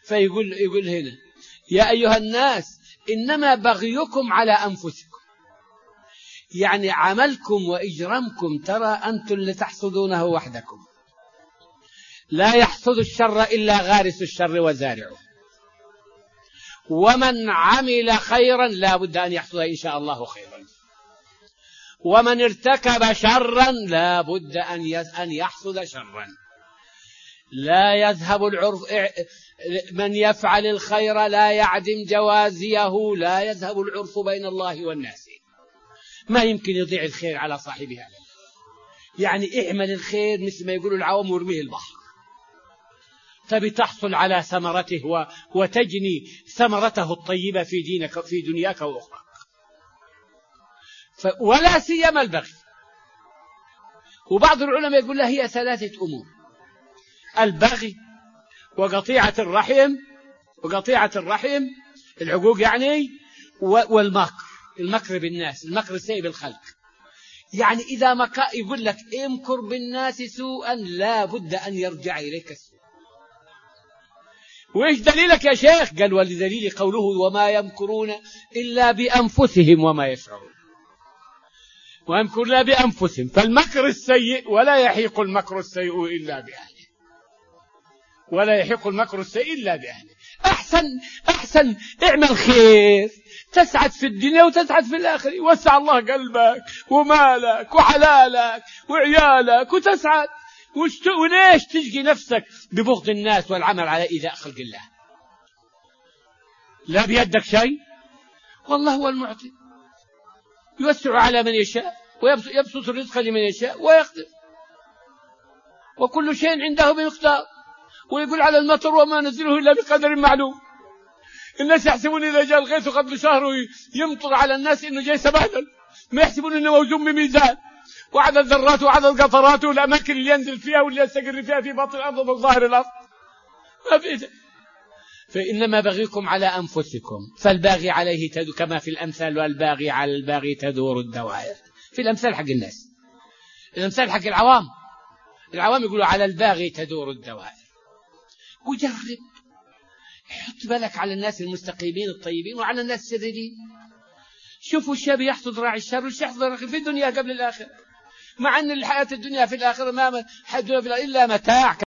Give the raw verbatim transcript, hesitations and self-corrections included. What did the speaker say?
فيقول يقول هنا يا أيها الناس إنما بغيكم على أنفسكم، يعني عملكم وإجرامكم ترى أنتم اللي تحصدونه وحدكم، لا يحصد الشر إلا غارس الشر وزارعه، ومن عمل خيرا لا بد أن يحصد إن شاء الله خيرا، ومن ارتكب شرا لا بد أن يحصد شرا. لا يذهب العرف، من يفعل الخير لا يعدم جوازيه، لا يذهب العرف بين الله والناس. ما يمكن يضيع الخير على صاحبها، يعني اعمل الخير مثل ما يقولوا العوام وارميه البحر، تبي تحصل على ثمرته وتجني ثمرته الطيبة في دينك في دنياك وأخراك. ولا سيما البغي. وبعض العلماء يقول له هي ثلاثة أمور: البغي وقطيعة الرحم وقطيعة الرحم العقوق يعني، والمكر، المكر بالناس، المكر السيء بالخلق. يعني إذا مكر يقول لك امكر بالناس سوءا لا بد أن يرجع إليك السوء. وإيش دليلك يا شيخ؟ قال ولدليل قوله وما يمكرون إلا بأنفسهم وما يشعرون. ويمكرون لا بأنفسهم، فالمكر السيء ولا يحيق المكر السيء إلا بأهله، ولا يحيق المكر السيء إلا بأهله. أحسن أحسن اعمل خير تسعد في الدنيا وتسعد في الآخرة، يوسع الله قلبك ومالك وحلالك وعيالك وتسعد. وليش تشقي نفسك ببغض الناس والعمل على إيذاء خلق الله؟ لا بيدك شيء، والله هو المعطي، يوسع على من يشاء ويبسط الرزق لمن يشاء ويقدر، وكل شيء عنده بمقدار. ويقول على المطر وما نزله إلا بقدر معلوم. الناس يحسبون إذا جاء الغيث قبل شهر يمطر على الناس إنه جاي سبهلل، ما يحسبون إنه موزون بميزان، وعدد الذرات وعدد القطرات والأماكن اللي ينزل فيها واللي يستقر فيها في باطن الأرض وظاهر الأرض ما في إذن. فإنما بغيكم على أنفسكم، فالباغي عليه تدور، كما في الأمثال والباغي على الباغي تدور الدوائر. في الأمثال حق الناس، الأمثال حق العوام، العوام يقولوا على الباغي تدور الدوائر. وجرب حط بالك على الناس المستقيمين الطيبين وعلى الناس السريرين. شوفوا الشاب يحصد راعي الشر والشيخ يحصد في الدنيا قبل الآخرة، مع أن الحياة الدنيا في الآخرة ما حد إلا متاع.